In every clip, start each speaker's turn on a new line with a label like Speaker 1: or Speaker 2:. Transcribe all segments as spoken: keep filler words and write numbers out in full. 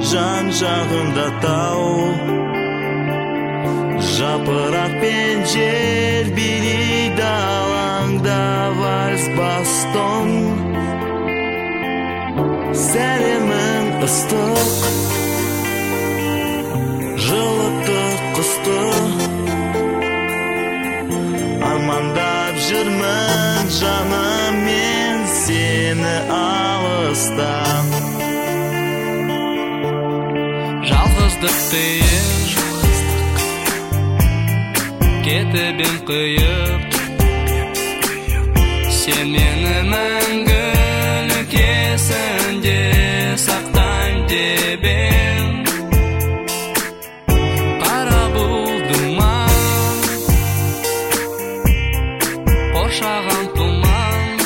Speaker 1: жан жағымда тау, жапырақ пен жер билейді алаңда вальс бастон. Сәлемің ыстық, жылытты қысты, армандап жүрмін жаным мен сені алыста.
Speaker 2: Жалғыздық тиіп, кетіп ем қиып, сен мені мәңгілік есінде сақтайын деп ем. Қара бұлдыма қоршаған тұман,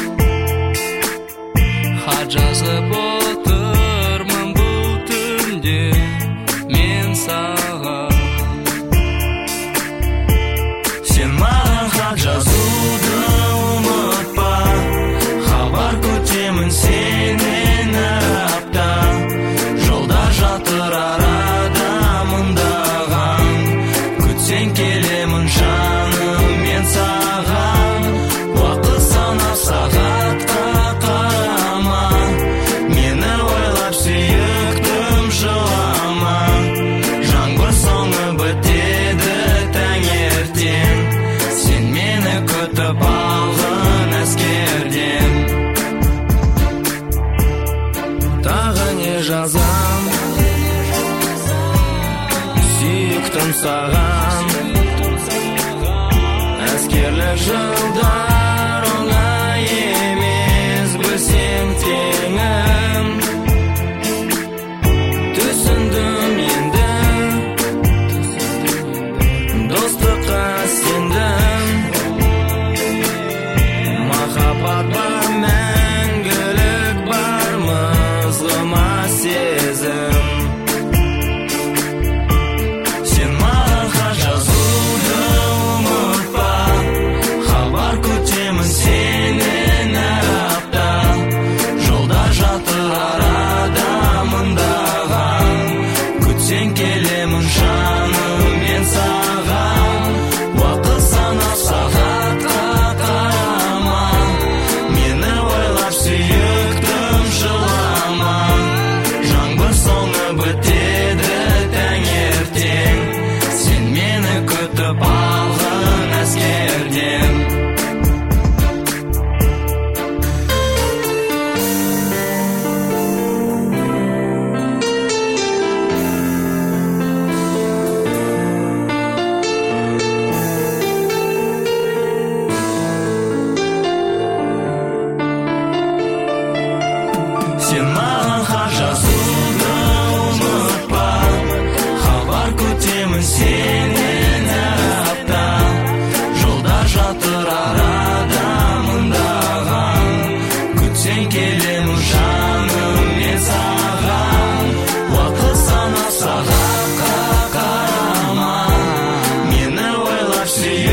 Speaker 2: хат жазып отырмын бұл түнде мен саған.
Speaker 1: Сен маған хат жазуды ұмытпа, хабар күтемін сенен әр апта. Жолда жатыр арада мыңдаған, күтсең келемін жаным мен саған. Уақыт санап сағатқа қарама, мені ойлап сүйіктім жылама. Жаңбыр соңы бітеді таңертең, сен мені күтіп алғын әскерден. Тағы не жазам, сүйіктім саған. Әскерлік жылдар оңай емес, білсең теңім. Түсіндім енді, достыққа сендім. Махаббат бар, мәңгілік бар, мызғыма сезім. Сен маған хат жазуды ұмытпа, хабар күтемін сенен әр апта. Жолда жатыр арада мыңдаған, күтсең келемін жаным мен саған. Уақыт санап сағатқа қарама, мені ойлап сүйіктім жылама. Жаңбыр соңы бітеді таңертең, сен мені күтіп алғын әскерден. Сен маған хат жазуды ұмытпа, хабар күтемін сенен әр апта. Жолда жатыр арада мыңдаған, күтсең келемін жаным мен саған. Уақыт санап сағатқа қарама, мені ойлап сүйіктім